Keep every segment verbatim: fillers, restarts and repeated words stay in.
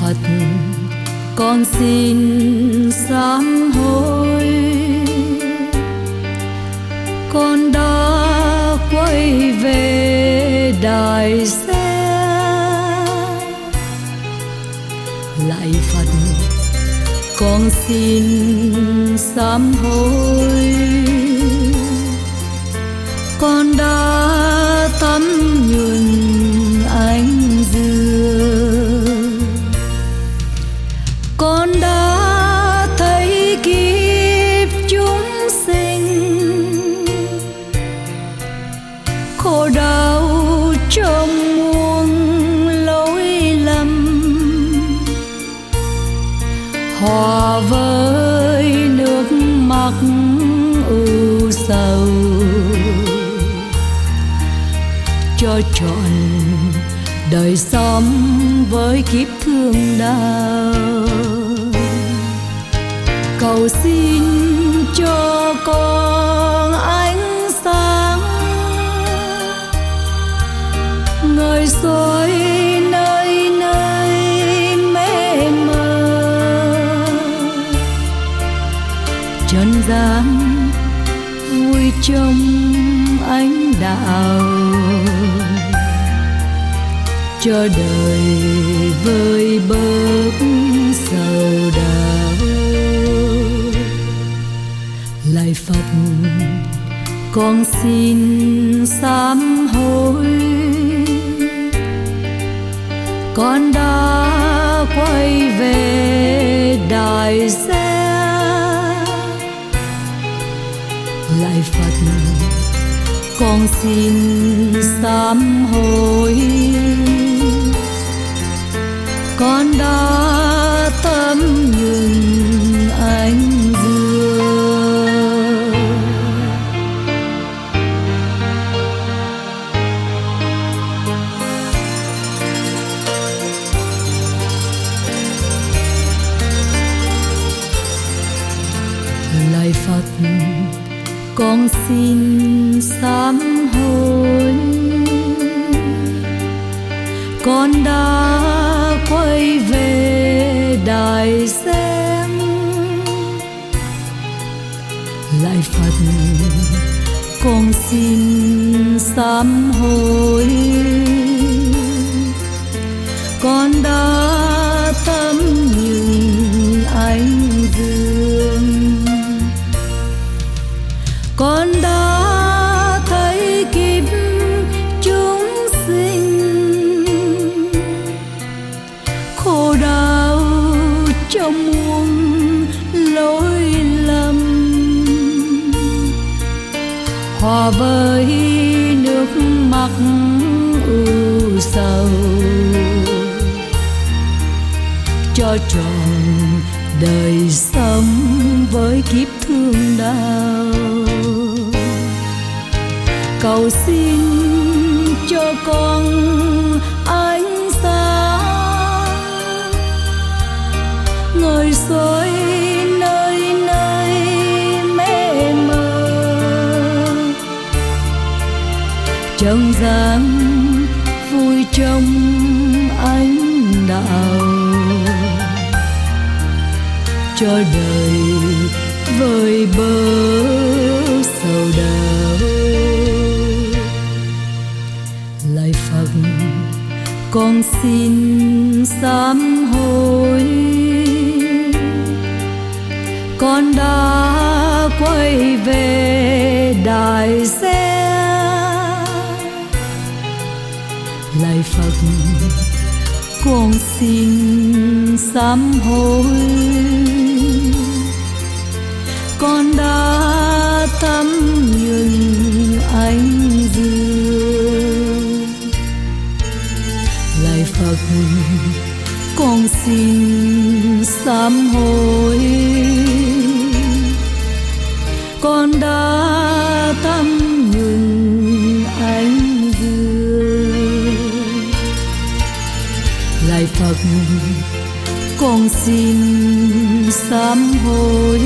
Phật, con xin sám hối. Con đã quay về đại xe. Lạy Phật, con xin sám hối. Con đã tắm nhuần ánh dương. Con đã thấy kiếp chúng sinh khổ đau trong muôn lỗi lầm, hòa với nước mắt ưu sầu, cho trọn đời sống với kiếp thương đau. Cầu xin cho con ánh sáng ngời soi nơi nơi mê mờ, trần gian vui trong ánh đạo, cho đời vơi bớt sầu đau. Lạy Phật, con xin sám hối. Con đã quay về đại xe. Lạy Phật, con xin sám hối. Con đã tâm nhuần ánh dương. Lạy Phật, con xin sám hối. Con đã quay về đại xem. Lạy Phật, con xin sám hối. Con đã tâm nhường ánh dương. Con đã thấy kiếp chúng sinh khổ đau trong muôn lỗi lầm, hòa với nước mắt ưu sầu, cho trọn đời sống với kiếp thương đau. Cầu xin cho con ánh sáng ngời soi nơi nơi mê mờ, trần gian vui trong ánh đạo, cho đời vơi bớt sầu đau. Lạy Phật, con xin sám hối. Con đã quay về đại xe. Lạy Phật, con xin sám hối. Con đã tâm nhuần ánh dương. Lạy Phật, con xin sám hối. Con đã tâm nhuần ánh dương. Lạy Phật, con xin sám hối.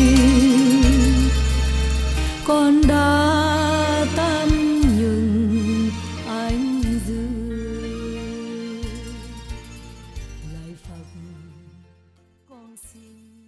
Con đã tâm nhuần ánh dương. Lạy Phật. con xin